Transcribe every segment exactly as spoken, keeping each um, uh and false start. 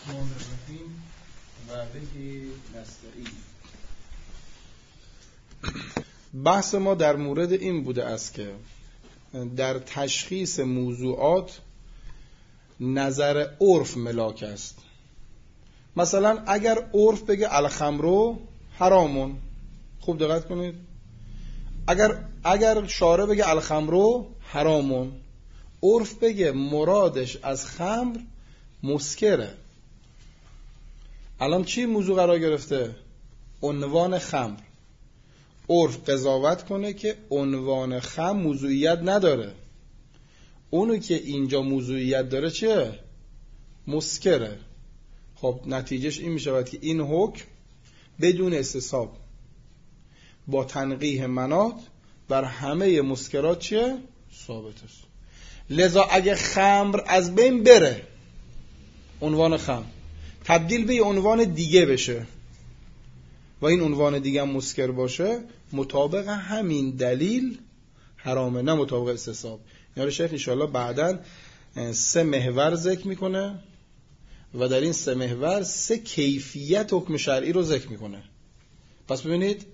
الرحمن الرحیم و به نستعین. بحث ما در مورد این بوده است که در تشخیص موضوعات نظر عرف ملاک است. مثلا اگر عرف بگه الخمر حرامون، خوب دقت کنید، اگر اگر شارع بگه الخمر حرامون، عرف بگه مرادش از خمر مسکره. الان چی موضوع قرار گرفته؟ عنوان خمر. عرف قضاوت کنه که عنوان خمر موضوعیت نداره، اونو که اینجا موضوعیت داره چیه؟ مسکره. خب نتیجهش این میشود که این حکم بدون استصحاب با تنقیح مناط بر همه مسکرات چیه؟ ثابت است. لذا اگه خمر از بین بره، عنوان خمر تبدیل به یه عنوان دیگه بشه و این عنوان دیگه هم مسکر باشه، مطابق همین دلیل حرامه، نه مطابق استصحاب. یعنی شیخ انشاءالله بعداً سه محور ذکر میکنه و در این سه محور سه کیفیت حکم شرعی رو ذکر میکنه. پس ببینید،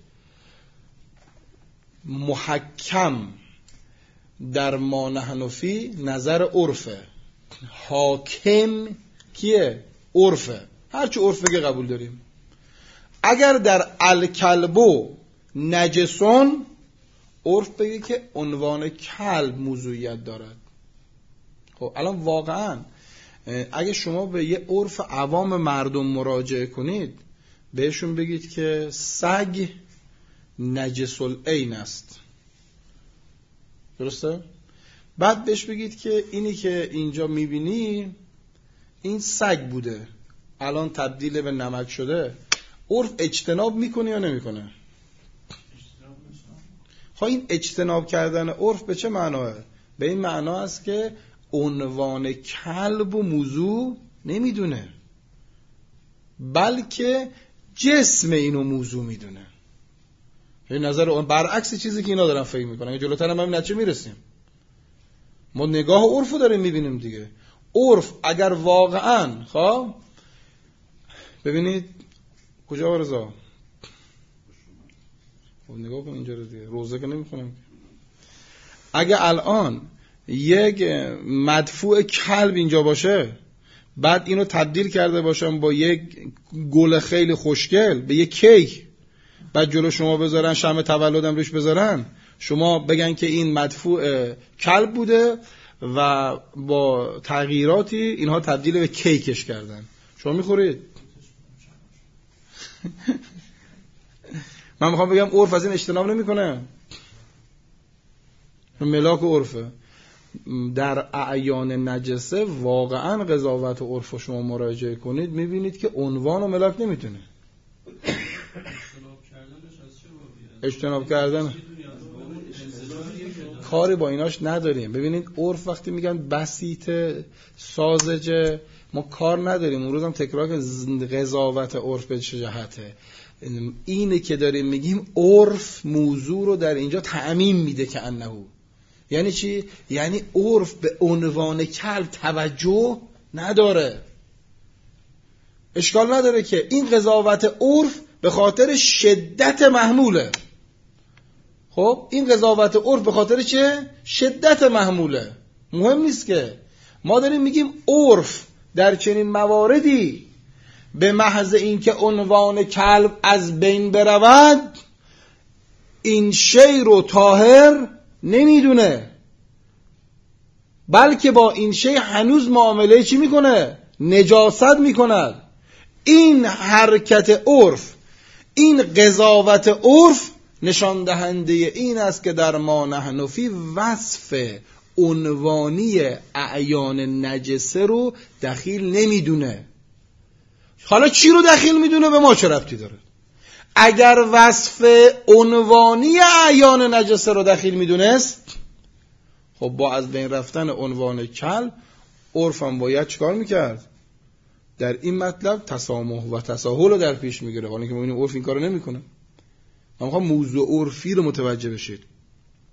محکم در ما نحن فی نظر عرفه، حاکم کیه؟ عرفه. هرچی عرف بگه قبول داریم. اگر در الکلبو نجسون، عرف بگه که عنوان کلب موضوعیت دارد. خب الان واقعا اگه شما به یه عرف عوام مردم مراجعه کنید، بهشون بگید که سگ نجس العین است، درسته؟ بعد بهش بگید که اینی که اینجا میبینی این سگ بوده، الان تبدیل به نمک شده، عرف اجتناب میکنه یا نمیکنه؟ خب این اجتناب کردن عرف به چه معناه؟ به این معنا است که عنوان کلب و موضوع نمیدونه، بلکه جسم اینو موضوع میدونه. این نظر برعکس چیزی که اینا دارن فکر میکنن. جلوتر هم همین نتیجه میرسیم. ما نگاه عرفو داریم میبینیم دیگه. عرف اگر واقعا، خب ببینید کجا رضا؟ خب نگاه کن اینجا رو دیگه، روزه که نمیخونم. اگه الان یک مدفوع کلب اینجا باشه، بعد اینو تبدیل کرده باشم با یک گل خیلی خوشگل به یک کیک، بعد جلو شما بذارن، شمع تولدم روش بذارن، شما بگن که این مدفوع کلب بوده و با تغییراتی اینها تبدیل به کیکش کردن، شما میخورید؟ من میخوام بگم عرف از این اجتناب نمیکنه، ملاک عرفه. در اعیان نجسه واقعا قضاوت عرف شما مراجعه کنید، میبینید که عنوان و ملاک نمیتونه. اجتناب کردن کاری با ایناش نداریم. ببینید عرف وقتی میگن بسیط ساذجه، ما کار نداریم. اون روز هم تکرار که قضاوت عرف به چه جهته، اینه که داریم میگیم عرف موضوع رو در اینجا تعمیم میده که انهو. یعنی چی؟ یعنی عرف به عنوان کلب توجه نداره. اشکال نداره که این قضاوت عرف به خاطر شدت محموله. خب این قضاوت عرف به خاطر چه؟ شدت محموله. مهم نیست که ما داریم میگیم عرف در چنین مواردی به محض اینکه عنوان کلب از بین برود، این شی رو طاهر نمیدونه، بلکه با این شی هنوز معامله چی میکنه؟ نجاست میکند. این حرکت عرف، این قضاوت عرف نشان دهنده این است که در ما نحن فی وصف عنوانی اعیان نجسه رو دخیل نمیدونه. حالا چی رو دخیل میدونه؟ به ما چه ربطی داره؟ اگر وصف عنوانی اعیان نجسه رو دخیل میدونست، خب با از بین رفتن عنوان کل، عرفم باید چیکار میکرد؟ در این مطلب تسامح و تساهل رو در پیش میگیره، حالا که میبینیم عرف این کارو نمیکنه. من میخوام موضوع عرفی رو متوجه بشید.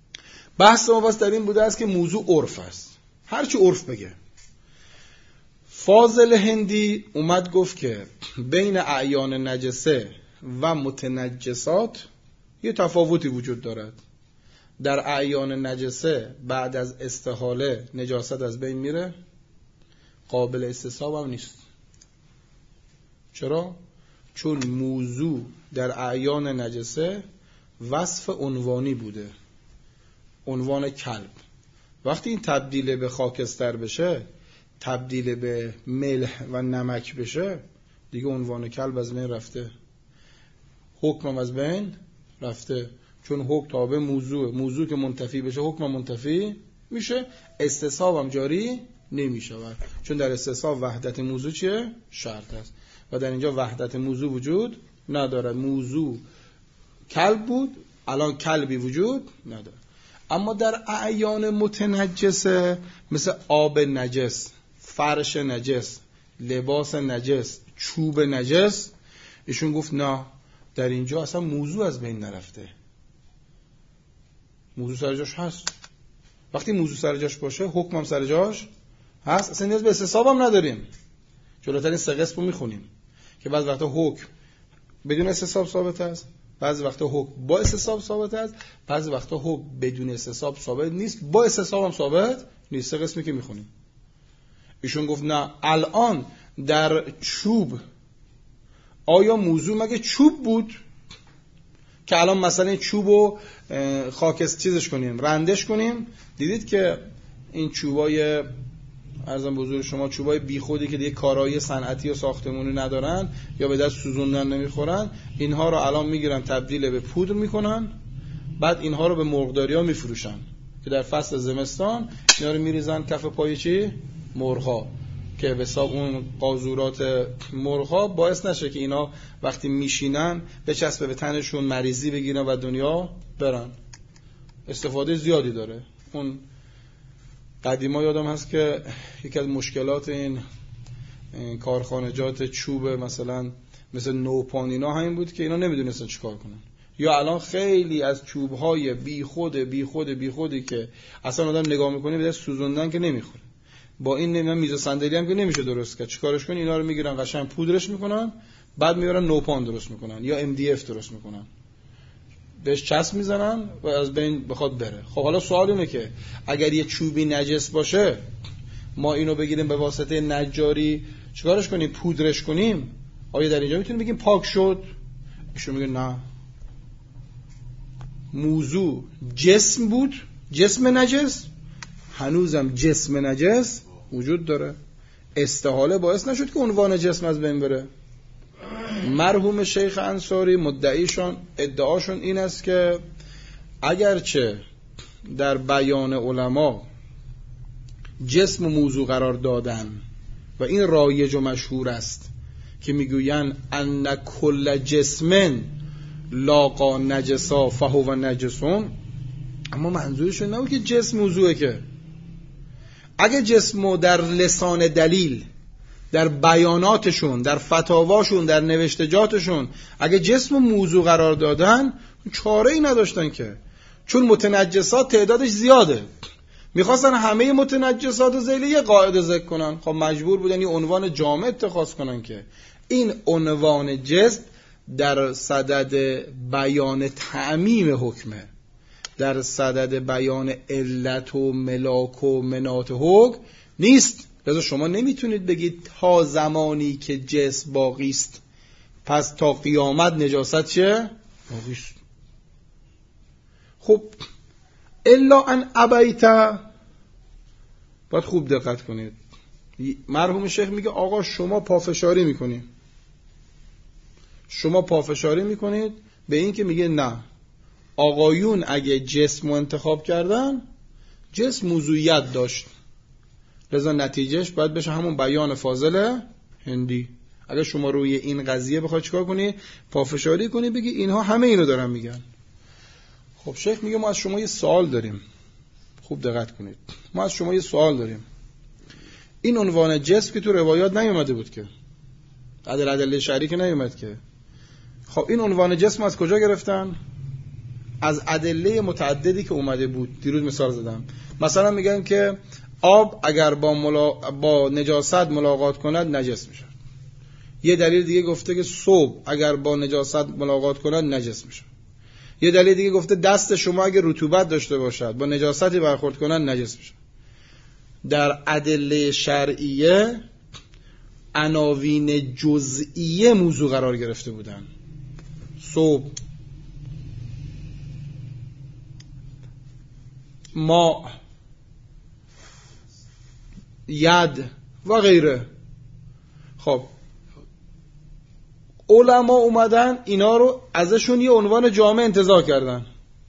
بحث ما بس در این بوده است که موضوع عرف است. هر چی عرف بگه، فاضل هندی اومد گفت که بین اعیان نجسه و متنجسات یه تفاوتی وجود دارد. در اعیان نجسه بعد از استحاله نجاست از بین میره، قابل استصحاب هم نیست. چرا؟ چون موضوع در اعیان نجسه وصف عنوانی بوده، عنوان کلب. وقتی این تبدیل به خاکستر بشه، تبدیل به ملح و نمک بشه، دیگه عنوان کلب از بین رفته، حکم از بین رفته. چون حکم تابع موضوع، موضوع که منتفی بشه حکم منتفی میشه، استصحاب هم جاری نمیشه. چون در استصحاب وحدت موضوع چیه؟ شرط است و در اینجا وحدت موضوع وجود نداره. موضوع کلب بود، الان کلبی وجود نداره. اما در اعیان متنجسه مثل آب نجس، فرش نجس، لباس نجس، چوب نجس، ایشون گفت نه، در اینجا اصلا موضوع از بین نرفته، موضوع سر جاش هست. وقتی موضوع سر جاش باشه حکم هم سر جاش هست، اصلا نیاز به استصحاب هم نداریم. جلوتر این سه قسم رو میخونیم که بعض وقتا حکم بدون استصحاب ثابت است، بعضی وقتا حکم با استصحاب ثابت است، بعضی وقتا حکم بدون استصحاب ثابت نیست، با استصحاب هم ثابت نیست. سه قسمی که میخونیم. ایشون گفت نه، الان در چوب آیا موضوع مگه چوب بود که الان مثلا چوب رو خاکس چیزش کنیم، رندش کنیم؟ دیدید که این چوبای عرضم بزرگ شما، چوبای بیخودی که دیگه کارایی صنعتی و ساختمانی ندارن یا به دست سوزوندن نمیخورن، اینها رو الان میگیرن تبدیل به پودر میکنن، بعد اینها رو به مرغداریا میفروشن که در فصل زمستان اینا رو میریزن کف پای چی؟ مرغ‌ها، که به حساب اون قاذورات مرغ‌ها باعث نشه که اینا وقتی میشینن بچسبه به تنشون، مریضی بگیرن و دنیا برن. استفاده زیادی داره. اون قدیما یادم هست که یکی از مشکلات این, این کارخانجات چوب مثلا مثل نوپان اینا همین بود که اینا نمیدونستن چیکار کنن. یا الان خیلی از چوب‌های بی خود بی خود بی خودی که اصلا آدم نگاه می‌کنه به دست سوزوندن که نمیخوره، با این نمیدونم میز و صندلی هم که نمیشه درست کرد، چیکارش کنی؟ اینا رو میگیرن قشنگ پودرش میکنن، بعد میبرن نوپان درست میکنن یا ام دی اف درست میکنن، بهش چسب میزنن و از بین بخواد بره. خب حالا سوال اینه که اگر یه چوبی نجس باشه، ما اینو بگیریم به واسطه نجاری چیکارش کنیم؟ پودرش کنیم، آیا در اینجا میتونیم بگیم پاک شد؟ ایشون میگه نه، موضوع جسم بود، جسم نجس، هنوزم جسم نجس وجود داره. استحاله باعث نشد که عنوان جسم از بین بره. مرحوم شیخ انصاری مدعیشون، ادعاشون این است که اگرچه در بیان علما جسم و موضوع قرار دادن و این رایج و مشهور است که میگوین ان کل جسمن لاقا نجسا فهو نجسون، اما منظورشون نبود که جسم موضوعه. که اگه جسمو در لسان دلیل، در بیاناتشون، در فتاواشون، در نوشتجاتشون اگه جسم و موضوع قرار دادن، چاره ای نداشتن که، چون متنجسات تعدادش زیاده، میخواستن همه متنجسات رو ذیل یه قاعده ذکر کنن، خب مجبور بودن یه عنوان جامع اتخاذ کنن که این عنوان جسم در صدد بیان تعمیم حکمه، در صدد بیان علت و ملاک و منات حکم نیست. لذا شما نمیتونید بگید تا زمانی که جسم باقی است پس تا قیامت نجاست چه؟ باقی است. خب الا ان ابیت، باید خوب دقت کنید. مرحوم شیخ میگه آقا شما پافشاری میکنید، شما پافشاری میکنید به این که میگه نه، آقایون اگه جسم رو انتخاب کردن، جسم موضوعیت داشت، لذا نتیجهش باید بشه همون بیان فاضل هندی. اگه شما روی این قضیه بخواید چیکار کنی؟ پافشاری کنی، بگی اینها همه اینو دارن میگن. خب شیخ میگه ما از شما یه سوال داریم، خوب دقت کنید، ما از شما یه سوال داریم. این عنوان جسم که تو روایات نیومده بود که، عدل عدل شرعی که نیومد که، خب این عنوان جسم از کجا گرفتن؟ از ادله متعددی که اومده بود. دیروز مثال زدم، مثلا میگن که آب اگر با, ملا... با نجاست ملاقات کند نجس میشه. یه دلیل دیگه گفته که ثوب اگر با نجاست ملاقات کند نجس میشه. یه دلیل دیگه گفته دست شما اگر رطوبت داشته باشد با نجاستی برخورد کند نجس میشه. در ادله شرعیه عناوین جزئیه موضوع قرار گرفته بودن. ثوب، ماء، ید و غیره. خب علما اومدن اینا رو ازشون یه عنوان جامع انتزاع کردن.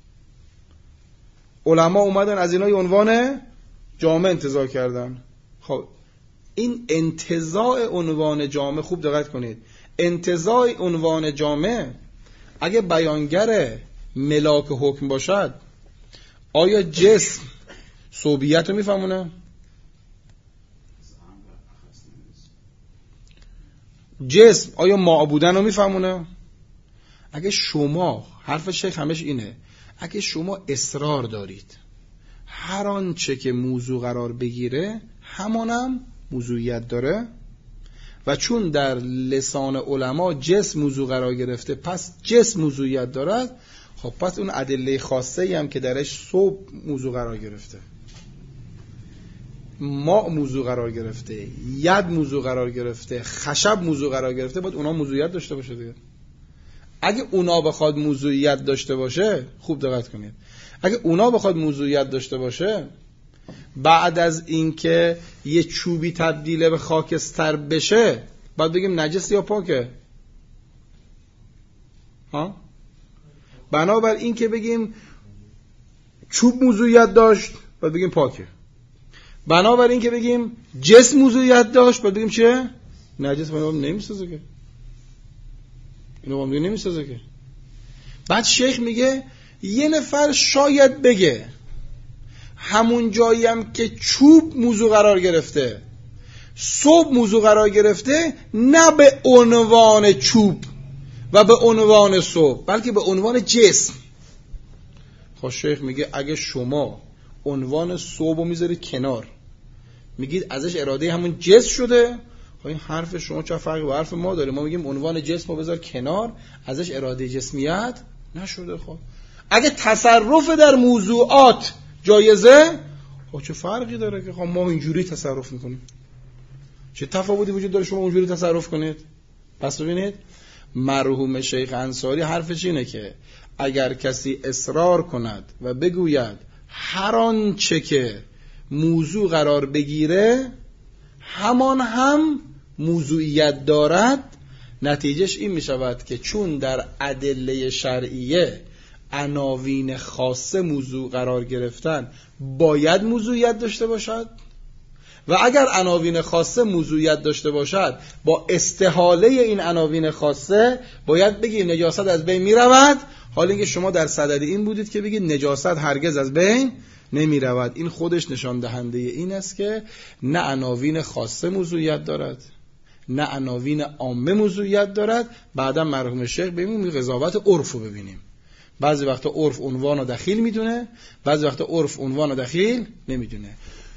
علما اومدن از اینا یه عنوان جامع انتزاع کردن. خب این انتزاع عنوان جامع، خوب دقت کنید، انتزاع عنوان جامع اگه بیانگر ملاک حکم باشد، آیا جسم ثوبیت رو میفهمونه؟ جسم آیا معبودن رو میفهمونه؟ اگه شما، حرف شیخ همش اینه، اگه شما اصرار دارید هر آنچه که موضوع قرار بگیره همانم موضوعیت داره و چون در لسان علما جسم موضوع قرار گرفته پس جسم موضوعیت دارد، خب پس اون ادله خاصه‌ای هم که درش ثوب موضوع قرار گرفته، ماء موضوع قرار گرفته، ید موضوع قرار گرفته، خشب موضوع قرار گرفته، باید اونا موضوعیت داشته باشه دیگه. اگه اونا بخواد موضوعیت داشته باشه، خوب دقت کنید، اگه اونا بخواد موضوعیت داشته باشه، بعد از اینکه یه چوبی تبدیل به خاکستر بشه باید بگیم نجس یا پاکه؟ ها؟ بنابر این که بگیم چوب موضوعیت داشت باید بگیم پاکه. بنابر این که بگیم جسم موضوعیت داشت باید بگیم چه؟ نجس. باید نمیسازه که اینو باید نمیسازه که. بعد شیخ میگه یه نفر شاید بگه همون جایی هم که چوب موضوع قرار گرفته، ثوب موضوع قرار گرفته، نه به عنوان چوب و به عنوان ثوب بلکه به عنوان جسم. خب شیخ میگه اگه شما عنوان ثوب رو میذارید کنار، میگید ازش اراده همون جسم شده، خب این حرف شما چه فرقی با حرف ما داره؟ ما میگیم عنوان جسم رو بذار کنار، ازش اراده جسمیت نشده. خب اگه تصرف در موضوعات جایزه، خب چه فرقی داره که خب ما اینجوری تصرف میکنیم؟ چه تفاوتی وجود داره شما اونجوری تصرف کنید؟ پس ببینید مرحوم شیخ انصاری حرفش اینه که اگر کسی اصرار کند و بگوید هر آنچه که موضوع قرار بگیره همان هم موضوعیت دارد، نتیجهش این می شود که چون در ادله شرعیه عناوین خاصه موضوع قرار گرفتن باید موضوعیت داشته باشد و اگر عناوین خاصه موضوعیت داشته باشد با استحاله این عناوین خاصه باید بگیم نجاست از بین می رود، حال اینکه شما در صدد این بودید که بگید نجاست هرگز از بین نمی رود. این خودش نشان دهنده این است که نه عناوین خاصه موضوعیت دارد نه عناوین عامه موضوعیت دارد. بعدا مرحوم شیخ ببینیم قضاوت عرف رو ببینیم، بعضی وقتا عرف عنوان رو دخیل میدونه، بعضی وقتا عرف عنوان رو دخیل نمیدونه.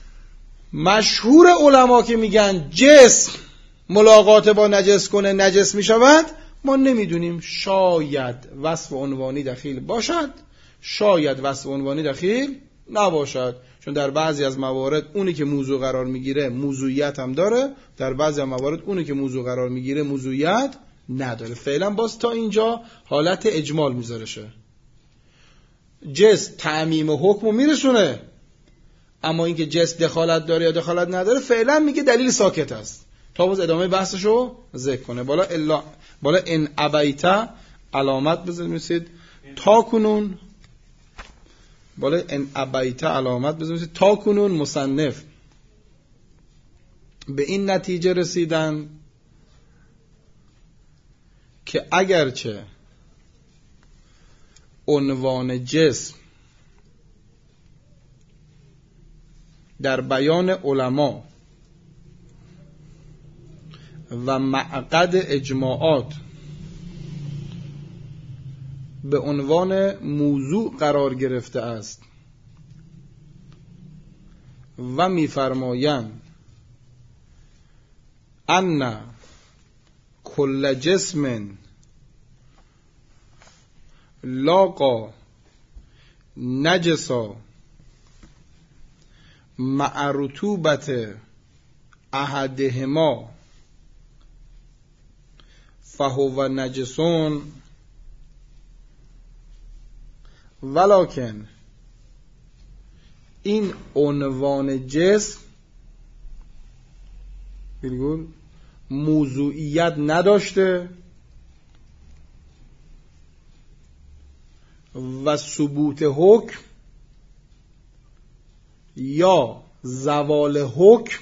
مشهور علما که میگن جسم ملاقات با نجس کنه نجس میشود، ما نمیدونیم، شاید وصف عنوانی دخیل باشد، شاید وصف عنوانی دخیل نباشد، چون در بعضی از موارد اونی که موضوع قرار میگیره موضوعیت هم داره، در بعضی از موارد اونی که موضوع قرار میگیره موضوعیت نداره. فعلا باز تا اینجا حالت اجمال میذاره شه. جسم تعمیم حکم رو میرسونه، اما اینکه جسم دخالت داره یا دخالت نداره فعلا میگه دلیل ساکت است تا باز ادامه بحثشو ذکر کنه. بالا الا بالا ان ابیت علامت بزنید تا کنون، بالا ان ابیت علامت بزنید تا کنون مصنف به این نتیجه رسیدن که اگرچه عنوان جسم در بیان علما و معقد اجماعات به عنوان موضوع قرار گرفته است و میفرمایند ان کل جسم لاقا نجسا مع رطوبت احدهما فهو نجسون ولکن این عنوان جسم بگول موضوعیت نداشته و ثبوت حکم یا زوال حکم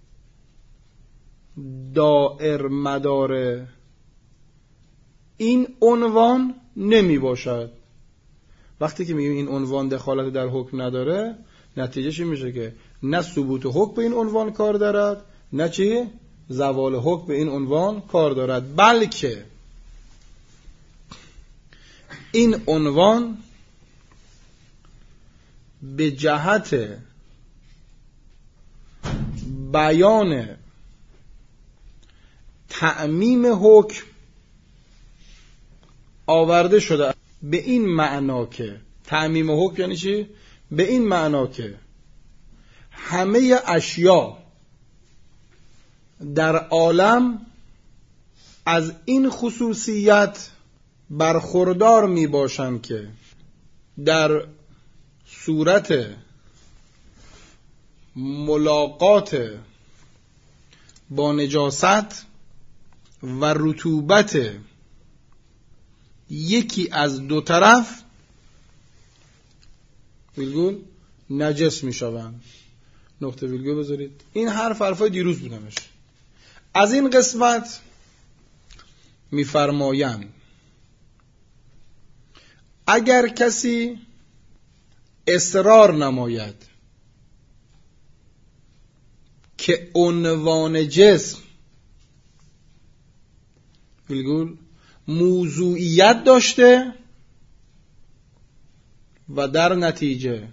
دائر مدار این عنوان نمی باشد. وقتی که میگیم این عنوان دخالت در حکم نداره، نتیجهش این میشه که نه ثبوت حکم به این عنوان کار دارد، نه چی؟ زوال حکم به این عنوان کار دارد، بلکه این عنوان به جهت بیان تعمیم حکم آورده شده. به این معنا که تعمیم حکم یعنی چی؟ به این معنا که همه اشیا در عالم از این خصوصیت برخوردار می باشند که در صورت ملاقات با نجاست و رطوبت یکی از دو طرف ویلگول نجس می شوند. نقطه ویلگول بذارید. این حرف حرفای دیروز بودمش. از این قسمت می فرمایند اگر کسی اصرار نماید که عنوان جسم ویلگول موضوعیت داشته و در نتیجه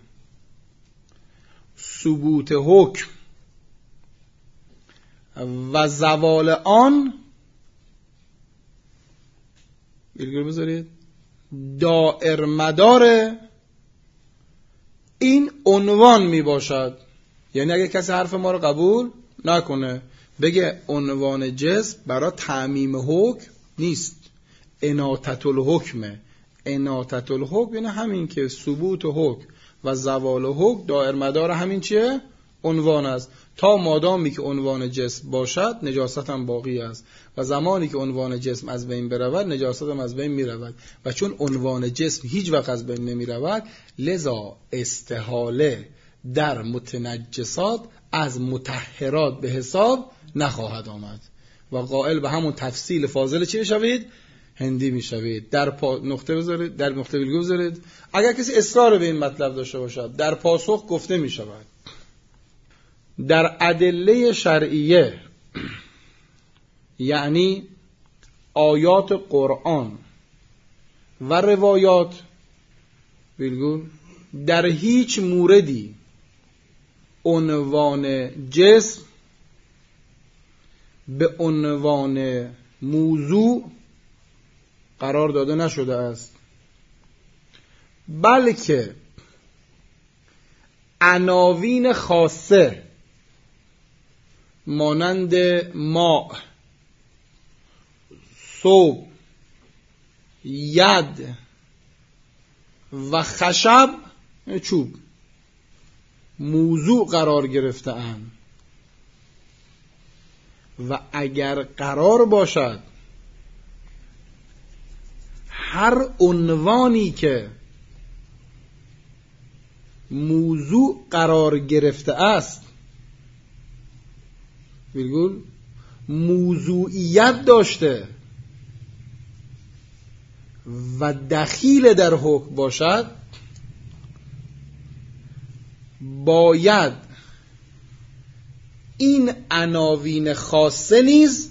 ثبوت حکم و زوال آن ویلگول بذارید دائر مدار این عنوان می باشد. یعنی اگه کسی حرف ما رو قبول نکنه بگه عنوان جسم برای تعمیم حکم نیست، اناطة الحکمه. اناطة الحکم یعنی همین که ثبوت حکم و زوال حکم دائر مدار همین چیه؟ عنوان است. تا مادامی که عنوان جسم باشد نجاست هم باقی است و زمانی که عنوان جسم از بین برود نجاست هم از بین می رود و چون عنوان جسم هیچ وقت از بین نمی رود لذا استحاله در متنجسات از مطهرات به حساب نخواهد آمد و قائل به همون تفصیل فاضل چی میشوید؟ هندی میشوید. در پا... نقطه بذارید، در نقطه ویلگول بذارید. اگر کسی اصرار به این مطلب داشته باشد در پاسخ گفته میشود در ادله شرعیه یعنی آیات قرآن و روایات ویلگول در هیچ موردی عنوان جسم به عنوان موضوع قرار داده نشده است، بلکه عناوین خاصه مانند ماء، ثوب، ید و خشب چوب موضوع قرار گرفته اند و اگر قرار باشد هر عنوانی که موضوع قرار گرفته است ویلگول موضوعیت داشته و دخیل در حکم باشد باید این عناوین خاصه نیز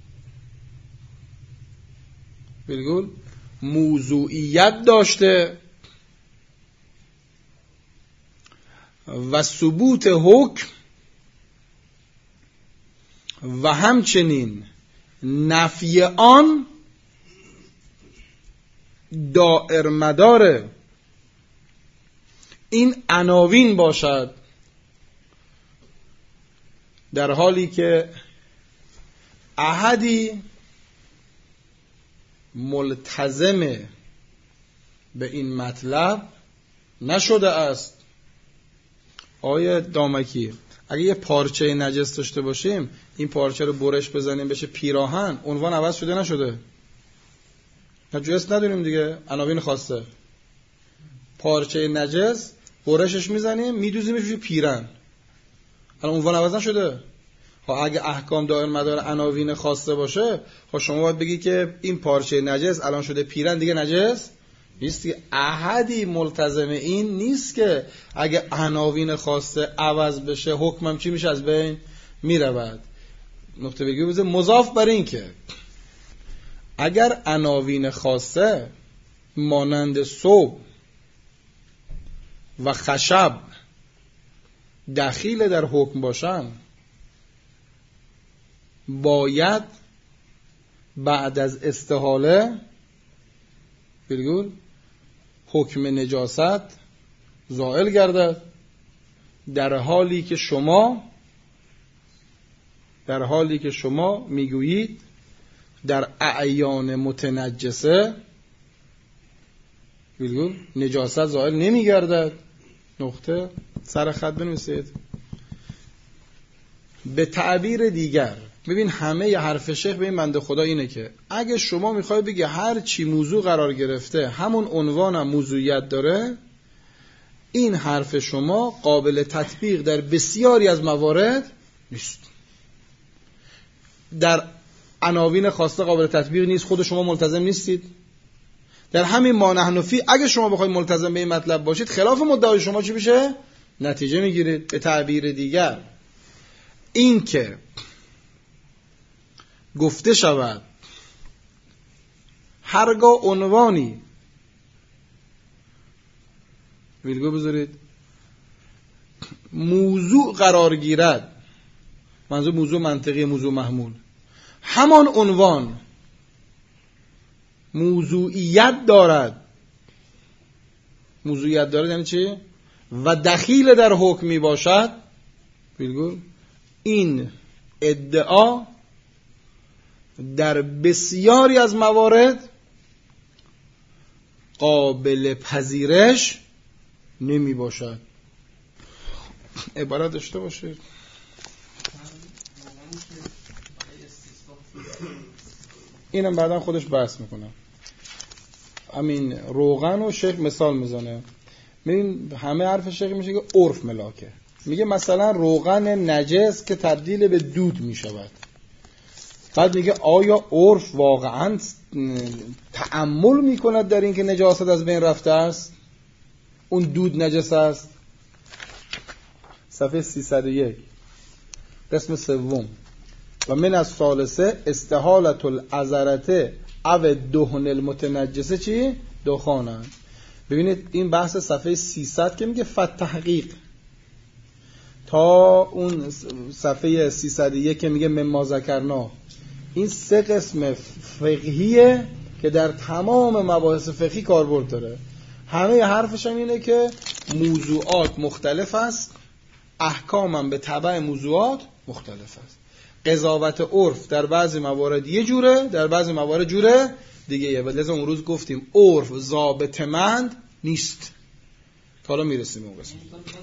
ویلگول موضوعیت داشته و ثبوت حکم و همچنین نفی آن دائر مدار این عناوین باشد، در حالی که احدی ملتزم به این مطلب نشده است. آیه دامکی، اگه یه پارچه نجس داشته باشیم، این پارچه رو برش بزنیم بشه پیراهن، عنوان عوض شده نشده؟ نجس نداریم دیگه، عناوین خاصه. پارچه نجس برشش میزنیم میدوزیمش بشه پیرن، الان عنوان عوض نشده؟ ها اگه احکام دائر مدار عناوین خاصه باشه، ها شما باید بگی که این پارچه نجس الان شده پیرن، دیگه نجس نیست دیگه. احدی ملتزم این نیست که اگه عناوین خاصه عوض بشه حکمم چی میشه؟ از بین میرود. نقطه بگی بزن مضاف بر این که اگر عناوین خاصه مانند صوب و خشب دخیل در حکم باشن، باید بعد از استحاله بگول حکم نجاست زائل گردد، در حالی که شما در حالی که شما میگویید در اعیان متنجسه بگول نجاست زائل نمیگردد. نقطه سر خط بنویسید. به تعبیر دیگر، ببین همه ی حرف شیخ به این بنده خدا اینه که اگه شما میخوای بگی هر چی موضوع قرار گرفته همون عنوان هم موضوعیت داره، این حرف شما قابل تطبیق در بسیاری از موارد نیست. در عناوین خاصه قابل تطبیق نیست، خود شما ملتزم نیستید. در همین ما نحن فی اگه شما بخواید ملتزم به این مطلب باشید، خلاف مدعای شما چی میشه؟ نتیجه میگیرید. به تعبیر دیگر، این که گفته شود هرگاه عنوانی ویرگول بذارید موضوع قرار گیرد، منظور موضوع منطقی، موضوع محمول، همان عنوان موضوعیت دارد. موضوعیت دارد یعنی چی؟ و دخیل در حکم می باشد، ویرگول این ادعا در بسیاری از موارد قابل پذیرش نمی باشد. عبارت داشته باشید. اینم بعدا خودش بحث میکنه. همین روغن و شیخ مثال میزنه. ببین همه حرف شیخ میشه که عرف ملاکه. میگه مثلا روغن نجس که تبدیل به دود میشود، بعد میگه آیا عرف واقعا تأمل میکند در این که نجاست از بین رفته است؟ اون دود نجس است؟ صفحه سیصد و یک قسم سوم. و من از ثالثه استحالت العذرته او دهن المتنجسه چی؟ دخانه. ببینید این بحث صفحه سیصد که میگه فتحقیق تا اون صفحه سیصد و یک که میگه مما ذکرنا، این سه قسم فقهیه که در تمام مباحث فقهی کاربرد داره. همه حرفش هم اینه که موضوعات مختلف است، احکام هم به تبع موضوعات مختلف است. قضاوت عرف در بعضی موارد یه جوره، در بعضی موارد جوره دیگه یه. لذا اون روز گفتیم عرف ضابطه‌مند نیست. تا حالا میرسیم اون قسم.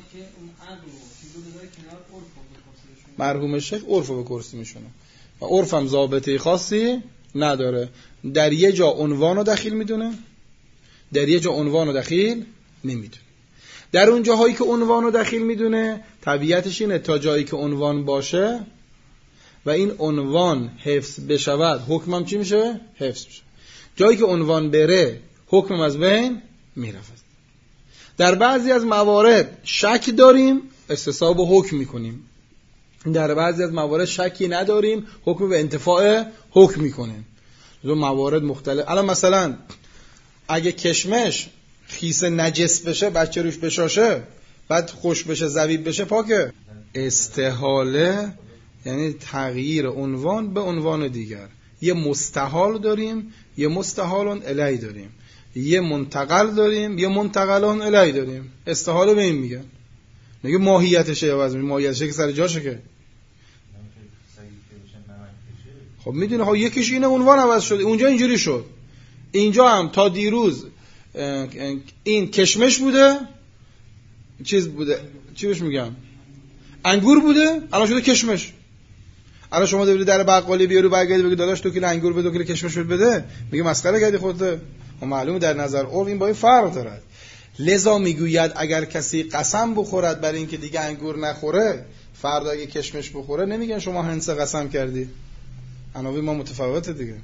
مرحوم شیخ عرف رو به کرسی میشونه و عرف هم ضابطه خاصی نداره. در یه جا عنوان رو دخیل میدونه، در یه جا عنوان رو دخیل نمیدونه. در اون جاهایی که عنوان رو دخیل میدونه طبیعتش اینه تا جایی که عنوان باشه و این عنوان حفظ بشود حکمم چی میشه؟ حفظ میشه. جایی که عنوان بره حکمم از بین میرفت. در بعضی از موارد شک داریم استصحاب و حکم میکنیم، در بعضی از موارد شکی نداریم حکم به انتفاع حکم میکنیم. دو موارد مختلف. الان مثلا اگه کشمش خیس نجس بشه، بچه روش بشاشه، بعد خوش بشه زبیب بشه پاکه. استحاله یعنی تغییر عنوان به عنوان دیگر. یه مستحال داریم، یه مستحالون الی داریم، یه منتقل داریم، یه منتقلون الی داریم. استحاله به این میگن. میگه ماهیتشه عوض میشه، ماهیتشه که سر جاشه که. خب میدونه خب یکیش اینه عنوان عوض شده، اونجا اینجوری شد. اینجا هم تا دیروز این کشمش بوده، چیز بوده، چی بهش میگم، انگور بوده، الان شده کشمش. الان شما داری در بقالی بیارو برگردی بگی داداش دو کیلو انگور بده، دو کیلو کشمش بده، میگه مسخره کردی خودت. خب معلومه در نظر او این با این فرق دارد. لذا میگوید اگر کسی قسم بخورد برای اینکه دیگه انگور نخوره، فردا اگه کشمش بخوره، نمیگن شما هنس قسم کردی. عناوین ما متفاوته دیگه.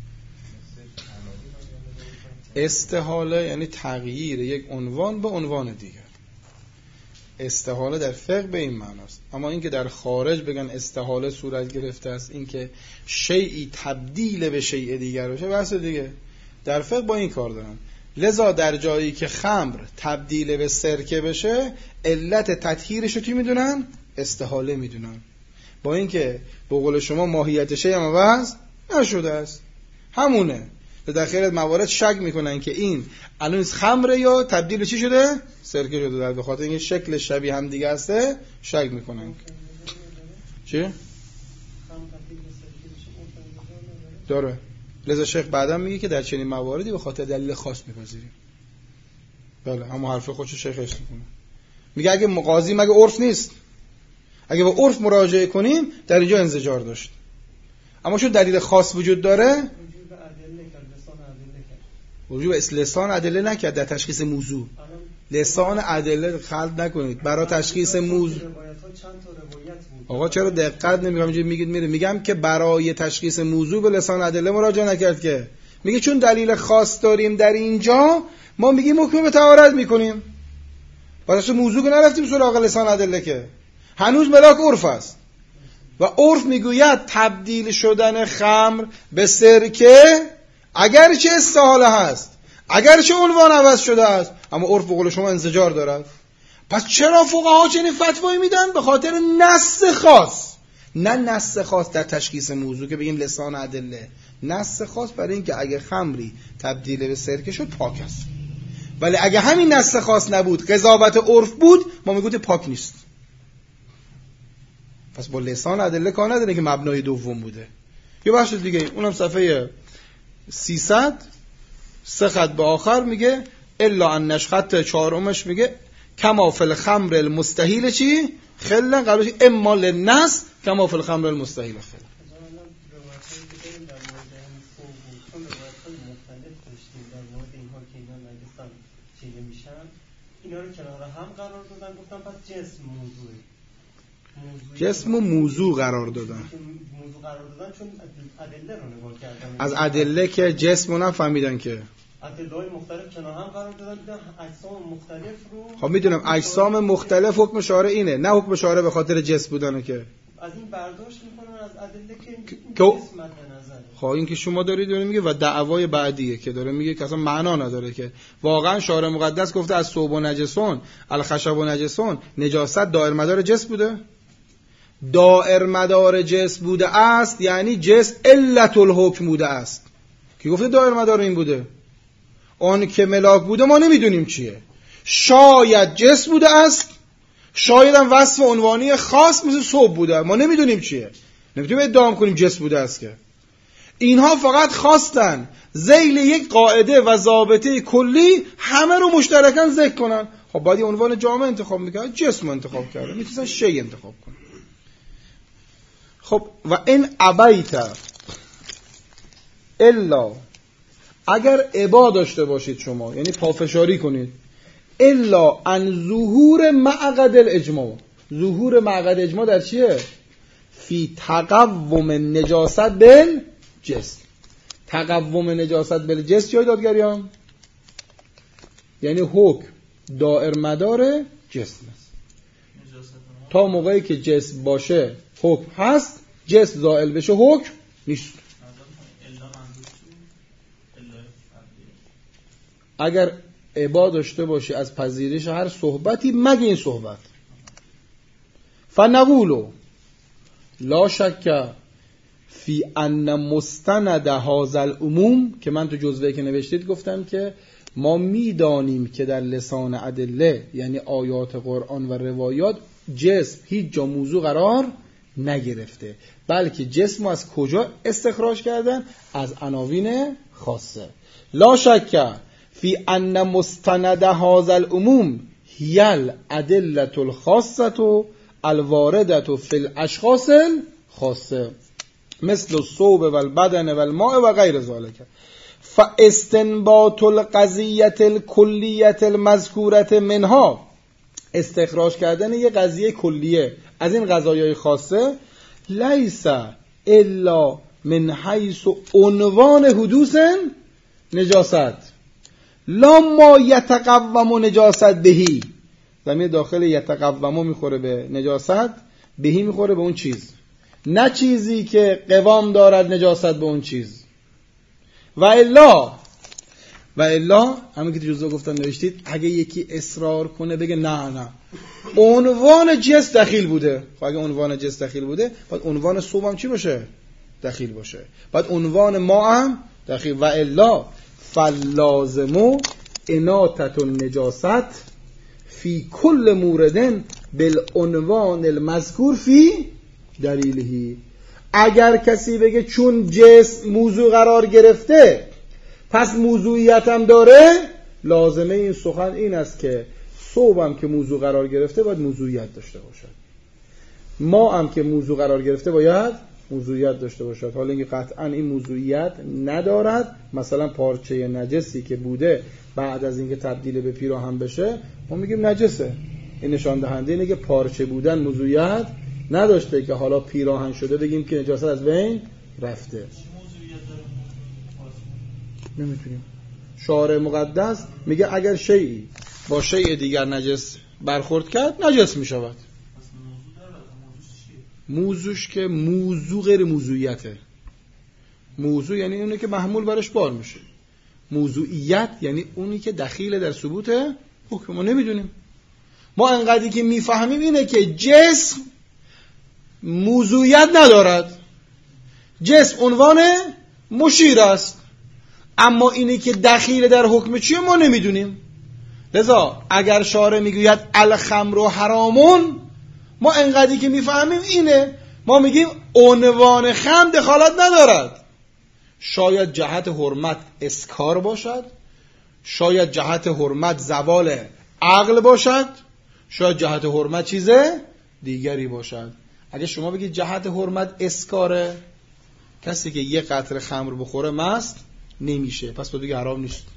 استحاله یعنی تغییر یک عنوان به عنوان دیگر. استحاله در فقه به این معناست. اما اینکه در خارج بگن استحاله صورت گرفته است، اینکه شیئی تبدیل به شیء دیگر بشه، بحث دیگه. در فقه با این کار دارن. لذا در جایی که خمر تبدیل به سرکه بشه، علت تطهیرش رو چی میدونن؟ استحاله میدونن. با اینکه به قول شما ماهیت شیء هم عوض نشده است، همونه. در خیلی موارد شک میکنن که این الان خمره یا تبدیل چی شده؟ سرکه شده. در بخاطر اینکه شکل شبیه هم دیگه هسته شک میکنن. چی؟ داره. لذا شیخ بعدم میگه که در چنین مواردی به خاطر دلیل خاص میپذیریم. بله، اما حرف خودشو شیخ اشاره میکنه. میگه اگه مقاضی مگه عرف نیست؟ اگه به عرف مراجعه کنیم در اینجا انزجار داشت. اما چون دلیل خاص وجود داره، وجود به لسان ادله نکرد در تشخیص موضوع. لسان ادله خلط نکنید برای تشخیص موضوع. آقا چرا دقت نمی‌کنید؟ اینجوری میگید میره. میگم که برای تشخیص موضوع به لسان ادله مراجعه نکرد که. میگه چون دلیل خاص داریم در اینجا، ما میگیم حکم به تعارض میکنیم. واسه موضوع که نرفتیم سراغ لسان ادله که. هنوز ملاک عرف است. و عرف میگوید تبدیل شدن خمر به سرکه اگرچه استحاله هست، اگرچه عنوان عوض شده است، اما عرف به قول شما انزجار دارد. پس چرا فقها چنین فتوایی میدن؟ به خاطر نص خاص، نه نص خاص در تشخیص موضوع که بگیم لسان ادله، نص خاص برای اینکه اگه خمری تبدیل به سرکه شد پاک است. ولی اگه همین نص خاص نبود، قضاوت عرف بود، ما میگویم پاک نیست. پس با لسان ادله کار نداره که مبنای دوم بوده. یه بخش دیگه اونم صفحه سیصد سه خط به آخر میگه الا انش خط چهارمش میگه کما فی الخمر المستحیل چی؟ خلا قبلش اما للنص کما فی الخمر المستحیل خلا. اینا رو کنار هم قرار دادن، گفتم پس جسم موضوعه. جسم و موضوع قرار دادن. موضوع قرار دادن چون ادله رو نگاه کردن. از ادله که جسم رو نفهمیدن که. ادله‌های مختلف کنار هم قرار دادن، دیدن اجسام مختلف رو. خب میدونم اجسام مختلف حکم شارع اینه، نه حکم شارع به خاطر جسم بودنه که. از این برداشت میکنن از ادله که که جسم مد نظره. خب این که شما دارید داره میگه و دعوای بعدیه که داره میگه که اصلا معنا نداره که واقعا شارع مقدس گفته از ثوب و نجسون الخشب و نجسون نجاست دائر مدار جسم بوده. دائر مدار جسم بوده است یعنی جسم علت الحکم بوده است. کی گفته دائر مدار این بوده؟ اون که ملاک بوده ما نمیدونیم چیه. شاید جسم بوده است، شاید هم وصف عنوانی خاص مثل ثوب بوده، ما نمیدونیم چیه. نمیتونیم ادعا کنیم جسم بوده است که. اینها فقط خواستن ذیل یک قاعده و ضابطه کلی همه رو مشترکاً ذکر کنن. خب باید یه عنوان جامع انتخاب میکرد، جسم انتخاب کرده، میتونن شی انتخاب کنن. خب و این ابیت الا اگر ابا داشته باشید شما، یعنی پافشاری کنید، الا ان ظهور معقد الاجماع. ظهور معقد اجماع در چیه؟ فی تقوم نجاست بل جسم. تقوم نجاست بل جسم چیه دادگریان؟ یعنی حکم دائر مدار جسم است. تا موقعی که جسم باشه حکم هست، جسم زائل بشه حکم نیست. اگر ابا داشته باشی از پذیرش هر صحبتی مگه این صحبت. فنقولو لا شک فی ان مستند هذا العموم، که من تو جزوه که نوشتید گفتم که ما میدانیم که در لسان ادله یعنی آیات قرآن و روایات جسم هیچ جا موضوع قرار نگرفته، بلکه جسم از کجا استخراج کردن؟ از عناوین خاصه. لا شک فی ان مستند هذا العموم هی الادله الخاصه الوارده فی الاشخاص الخاصه مثل الصوب و البدن و الماء و غیر ذلك. فاستنباط القضیه الکلیه المذکوره منها، استخراج کردن یه قضیه کلیه از این قضایای خاصه، لیس الا من حیث عنوان حدوث نجاست لا ما یتقوم نجاست بهی. ضمیر داخل یتقوم میخوره به نجاست، بهی میخوره به اون چیز، نه چیزی که قوام دارد نجاست به اون چیز. و الا و الا همین که جزء گفتم نوشتید، اگه یکی اصرار کنه بگه نه نه عنوان جنس دخیل بوده، خب اگه عنوان جنس دخیل بوده باید عنوان صوب هم چی باشه؟ دخیل باشه. باید عنوان ما هم دخیل. و الا فلازمو اناتت النجاست فی کل موردن بالعنوان المذکور فی دلیلهی. اگر کسی بگه چون جسم موضوع قرار گرفته پس موضوعیت هم داره، لازمه این سخن این است که صوب هم که موضوع قرار گرفته باید موضوعیت داشته باشد، ما هم که موضوع قرار گرفته باید موضوعیت داشته باشد. حالا اینکه قطعا این موضوعیت ندارد، مثلا پارچه نجسی که بوده بعد از اینکه تبدیل به پیراهن بشه ما میگیم نجسه، این نشان دهنده اینه که پارچه بودن موضوعیت نداشته که حالا پیراهن شده بگیم که نجاست از بین رفته. نمیتونیم. شارع مقدس میگه اگر شیئی با شیء دیگر نجس برخورد کرد نجس میشود. موضوعش که موضوع غیر موضوعیته. موضوع یعنی اونی که محمول برش بار میشه. موضوعیت یعنی اونی که دخیل در ثبوت حکم. ما نمیدونیم. ما انقدری که میفهمیم اینه که جسم موضوعیت ندارد، جسم عنوان مشیر است، اما اینی که دخیل در حکم چیه ما نمیدونیم. لذا اگر شارع میگوید الخمر حرامون، ما انقدری که میفهمیم اینه، ما میگیم عنوان خمر دخالت ندارد. شاید جهت حرمت اسکار باشد، شاید جهت حرمت زوال عقل باشد، شاید جهت حرمت چیز دیگری باشد. اگه شما بگید جهت حرمت اسکاره، کسی که یک قطره خمر بخوره مست نمیشه، پس تو دیگه حرام نیست،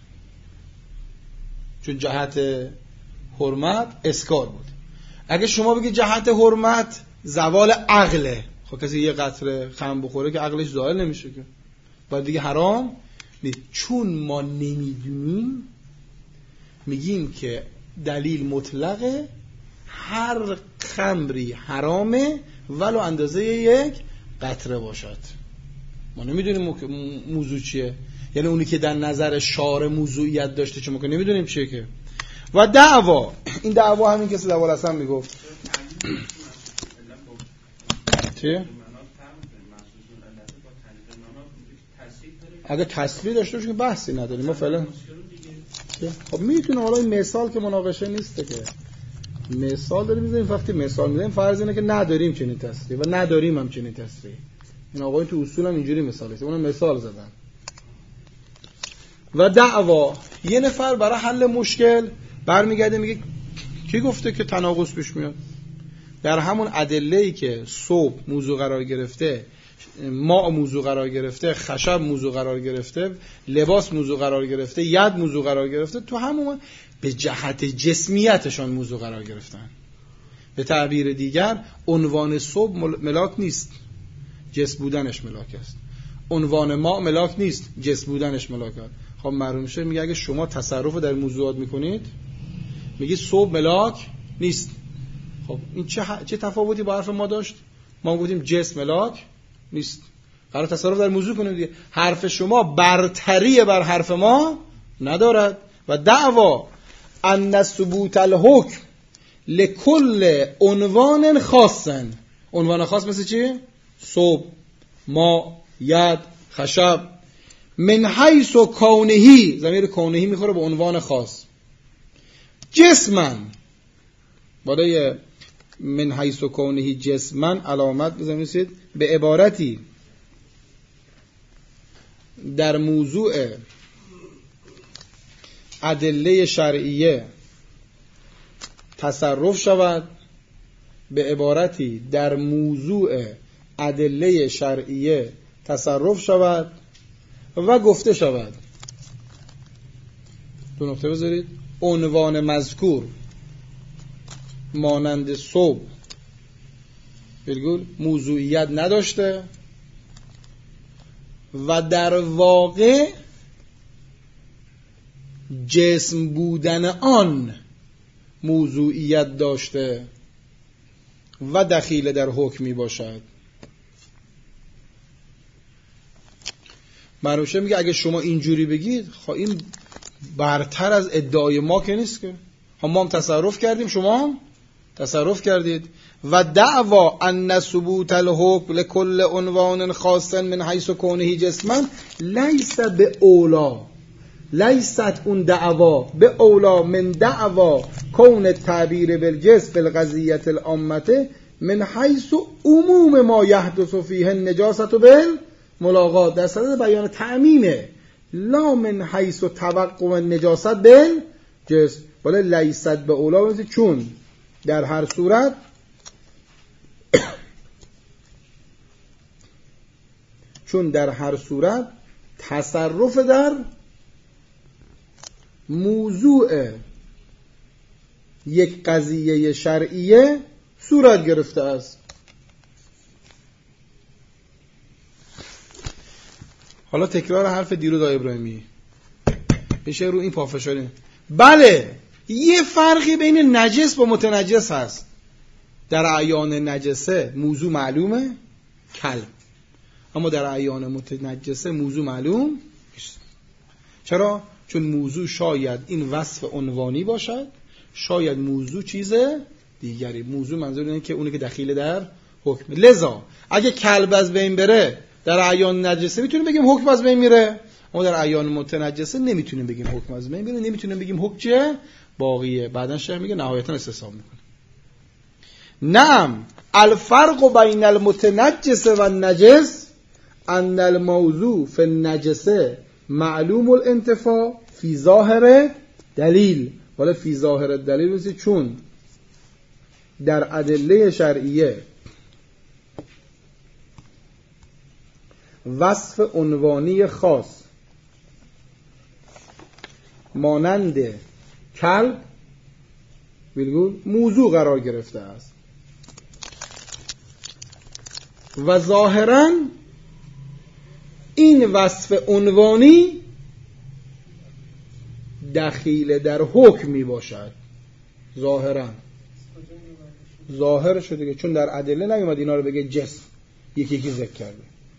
چون جهت حرمت اسکار بود. اگه شما بگید جهت حرمت زوال عقله، خب کسی یک قطره خمر بخوره که عقلش زائل نمیشه که، بعد دیگه حرام نیست. چون ما نمیدونیم میگیم که دلیل مطلقه هر خمری حرامه ولو اندازه یک قطره باشد. ما نمیدونیم موضوع چیه، یعنی اونی که در نظر شارع موضوعیت داشته چون ما که نمیدونیم چیه که. و دعوا، این دعوا همین کسی دعوا اصلا میگفت چیه؟ اگه تصریح داشته باشه که بحثی نداریم ما فعلا. خب میتونه حالا این مثال که مناقشه نیسته که مثال داریم میزنیم، وقتی مثال میزنیم فرض اینه که نداریم چنین تصریح و نداریم هم چنین تصریح. این آقای تو اصول هم اینجوری مثال هست، اونم مثال زدن. و دعوا، یه نفر برای حل مشکل برمیگرده میگه کی گفته که تناقض پیش میاد؟ در همون ادله‌ای که صوب موضوع قرار گرفته، ماء موضوع قرار گرفته، خشب موضوع قرار گرفته، لباس موضوع قرار گرفته، ید موضوع قرار گرفته، تو همون به جهت جسمیتشان موضوع قرار گرفتن. به تعبیر دیگر عنوان صوب ملاک نیست، جسم بودنش ملاک است. عنوان ماء ملاک نیست، جسم بودنش ملاک است. خب معلوم میشه میگه اگه شما تصرف در موضوعات میکنید میگی صوب ملاک نیست. خب این چه چه تفاوتی با حرف ما داشت؟ ما گفتیم جسم ملاک نیست، قرار تصرف در موضوع کنیم دیگه. حرف شما برتری بر حرف ما ندارد. و دعوا ان ثبوت الحکم لکل عنوان خاصن. عنوان خاص مثل چی؟ صبح، ما، ید، خشب. من حیث و کونهی، ضمیر کونهی میخوره به عنوان خاص. جسمن، برای من حیث و کونهی جسمن علامت بزنید به عبارتی در موضوع ادله شرعیه تصرف شود، به عبارتی در موضوع ادله شرعیه تصرف شود و گفته شود. دو نقطه بذارید. عنوان مذکور مانند صبح ویرگول موضوعیت نداشته و در واقع جسم بودن آن موضوعیت داشته و دخیل در حکمی باشد. مروشه میگه اگه شما اینجوری بگید خب این برتر از ادعای ما که نیست که. ما هم تصرف کردیم، شما هم تصرف کردید. و دعوا ان ثبوت الحکم لکل عنوان خاص من حیث کونه جسما لیس به اولا، لیست اون دعوا به اولا من دعوا کون تعبیر بالجسم فی القضیه العامه من حیث عموم ما یحدث فیه النجاست بالملاقات. در صدد بیان تعمیمه، لا من حیث توقع النجاست بالجسم. ولی لیست به اولا چون در هر صورت چون در هر صورت تصرف در موضوع یک قضیه شرعیه صورت گرفته است. حالا تکرار حرف دیروز آقای ابراهیمی میشه رو این پافشاری. بله یه فرقی بین نجس با متنجس هست. در اعیان نجسه موضوع معلومه، کلب، اما در اعیان متنجسه موضوع معلوم نیست. چرا؟ چون موضوع شاید این وصف عنوانی باشد، شاید موضوع چیز دیگری. موضوع منظور اینه که اونه که دخیل در حکم. لذا اگه کلب از بین بره در اعیان نجسه میتونیم بگیم حکم از بین میره، اما در اعیان متنجسه نمیتونیم بگیم حکم از بین میره، نمیتونیم بگیم حکم چیه؟ باقیه. بعدن شیخ میگه نهایتا استصحاب میکنه. نعم الفرق بین المتنجس و النجس ان الموضوع فی النجسه معلوم الانتفاع فی ظاهر دلیل. ولی فی ظاهر دلیل میشه چون در ادله شرعیه وصف عنوانی خاص مانند کلب ویرگول موضوع قرار گرفته است و ظاهراً این وصف عنوانی دخیل در حکم می باشد. ظاهراً ظاهر شده چون در ادله نیومد اینا رو بگه جسم، یکی یکی ذکر کرده.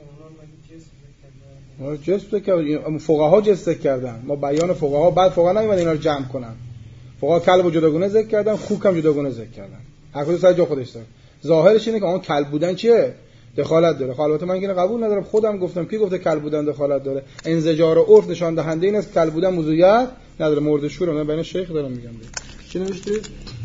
ما جسم ذکر کردیم، فقها جسم ذکر کردن، ما بیان فقها، بعد فقها نیومد اینا رو جمع کنن. فقها کلب و جداگونه ذکر کردن، خوک هم جداگونه ذکر کردن. هر کدوم سر جا خودش داره. ظاهرش اینه که اون کلب بودن چیه؟ دخالت داره. خب البته من اینو قبول ندارم، خودم گفتم کی گفته کلب بودن دخالت داره؟ انزجار و عرف نشان دهنده این است کلب بودن موضوعیت نداره. مورد شور من بین شیخ دارم میگم. چی نوشتید؟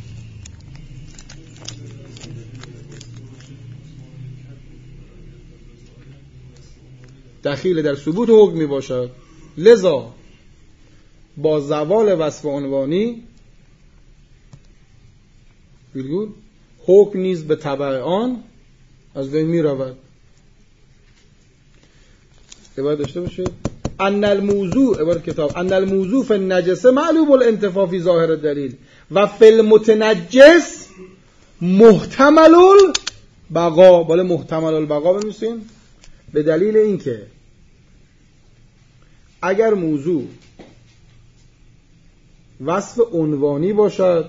دخیل در ثبوت حکم می باشد. لذا با زوال وصف عنوانی ویرگول حکم نیز به تبع آن از بین می رود. عبارت داشته باشید ان الموضوع، عبارت کتاب، ان الموضوع فی النجسه معلوم الانتفاع فی ظاهر الدلیل و فی المتنجس محتمل البقا. بالا محتمل البقا بنویسین به دلیل اینکه اگر موضوع وصف عنوانی باشد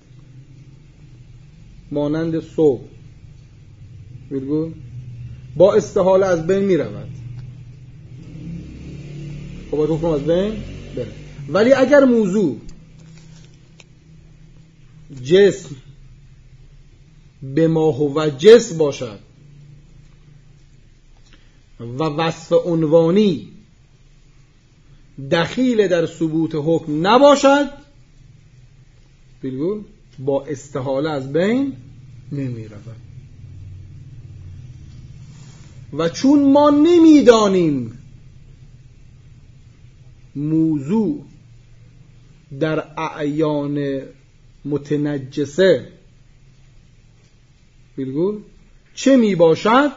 مانند صبح ویرگول با استحاله از بین می رود. خب باید حکم از بین بره. ولی اگر موضوع جسم به ما هو جسم باشد و وصف عنوانی دخیل در ثبوت حکم نباشد، بگو با استحاله از بین نمی رود. و چون ما نمیدانیم موضوع در اعیان متنجسه بگو چه می باشد،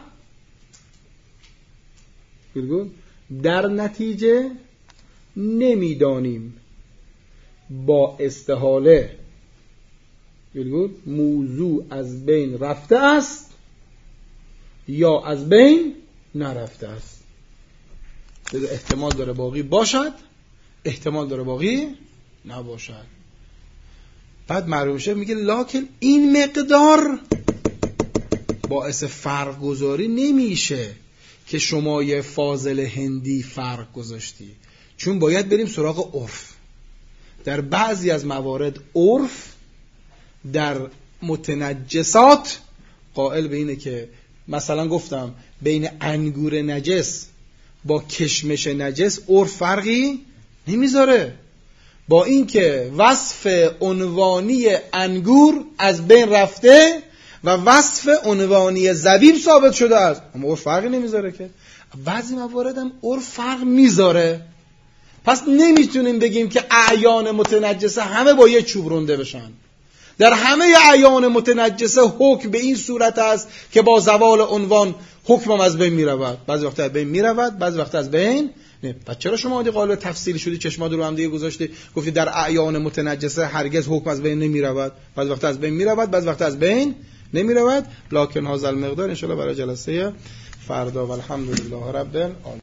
بگو در نتیجه نمیدانیم با استحاله بگو موضوع از بین رفته است یا از بین نرفته است. احتمال داره باقی باشد، احتمال داره باقی نباشد. بعد معلوم میشه میگه لکن این مقدار باعث فرق گذاری نمیشه که شما یه فاضل هندی فرق گذاشتی، چون باید بریم سراغ عرف. در بعضی از موارد عرف در متنجسات قائل به اینه که مثلا گفتم بین انگور نجس با کشمش نجس عرف فرقی نمیذاره، با اینکه وصف عنوانی انگور از بین رفته و وصف عنوانی زبیب ثابت شده است، اما عرف فرقی نمیذاره. که بعضی موارد هم عرف فرق میذاره. پس نمیتونیم بگیم که اعیان متنجسه همه با یه چوب رونده بشن. در همه اعیان متنجسه حکم به این صورت است که با زوال عنوان حکمم از بین میرود، بعضی وقتا از بین میرود، بعضی وقتا از بین نه. پس چرا شما اون قالب تفصیلی شدی چشمات رو هم دیگه گذاشتی گفتی در اعیان متنجسه هرگز حکم از بین نمیرود، بعضی وقتا از بین میرود، بعضی وقتا از بین نمیرود. لکن هذا المقدار ان شاء الله برای جلسه فردا. والحمدلله رب العالمین.